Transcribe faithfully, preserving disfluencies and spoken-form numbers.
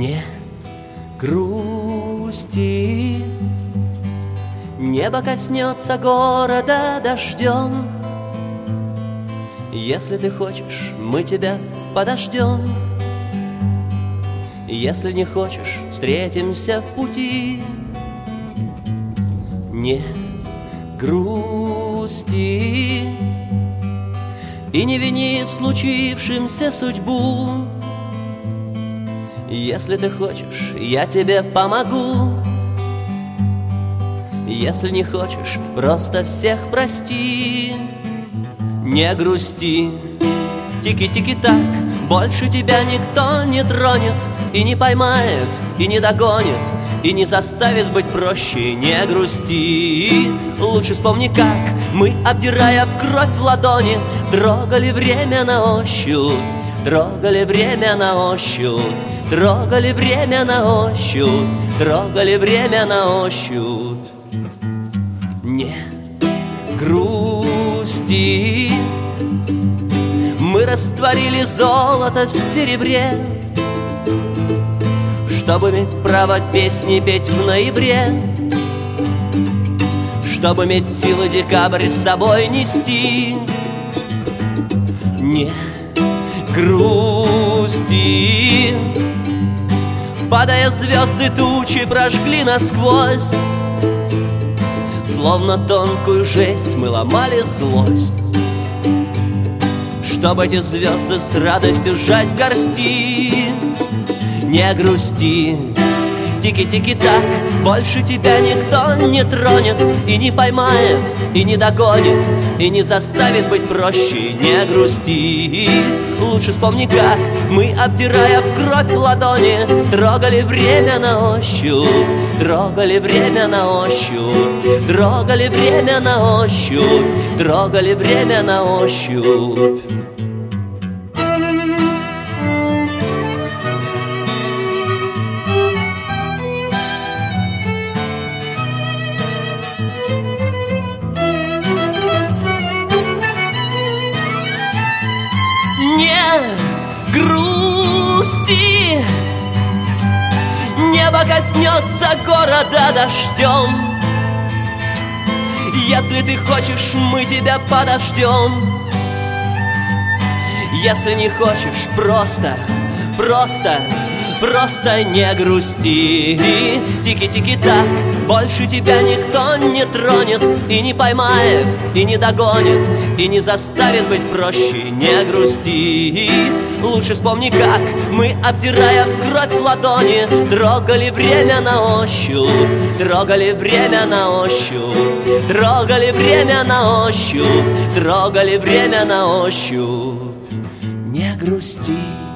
Не грусти, небо коснется города дождем. Если ты хочешь, мы тебя подождем. Если не хочешь, встретимся в пути. Не грусти и не вини в случившемся судьбу. Если ты хочешь, я тебе помогу. Если не хочешь, просто всех прости. Не грусти, тики-тики-так, больше тебя никто не тронет, и не поймает, и не догонит, и не заставит быть проще. Не грусти, лучше вспомни, как мы, обдирая в кровь в ладони, трогали время на ощупь, трогали время на ощупь, трогали время на ощупь, трогали время на ощупь. Не грусти, мы растворили золото в серебре, чтобы иметь право песни петь в ноябре, чтобы иметь силы декабрь с собой нести. Не грусти, падая звезды, тучи прожгли насквозь, словно тонкую жесть мы ломали злость, чтобы эти звезды с радостью сжать в горсти. Не грусти, тики-тики-так, больше тебя никто не тронет, и не поймает, и не догонит, и не заставит быть проще. Не грусти, лучше вспомни, как мы, обдирая в кровь ладони, трогали время на ощупь, трогали время на ощупь, трогали время на ощупь, трогали время на ощупь. Не грусти, небо коснется города дождем. Если ты хочешь, мы тебя подождем. Если не хочешь, просто, просто, просто не грусти. Тики-тики-так, больше тебя никто не тронет, и не поймает, и не догонит, и не заставит быть проще. Не грусти, лучше вспомни, как мы, обдирая в кровь ладони, трогали время на ощупь, трогали время на ощупь, трогали время на ощупь, трогали время на ощупь. Не грусти.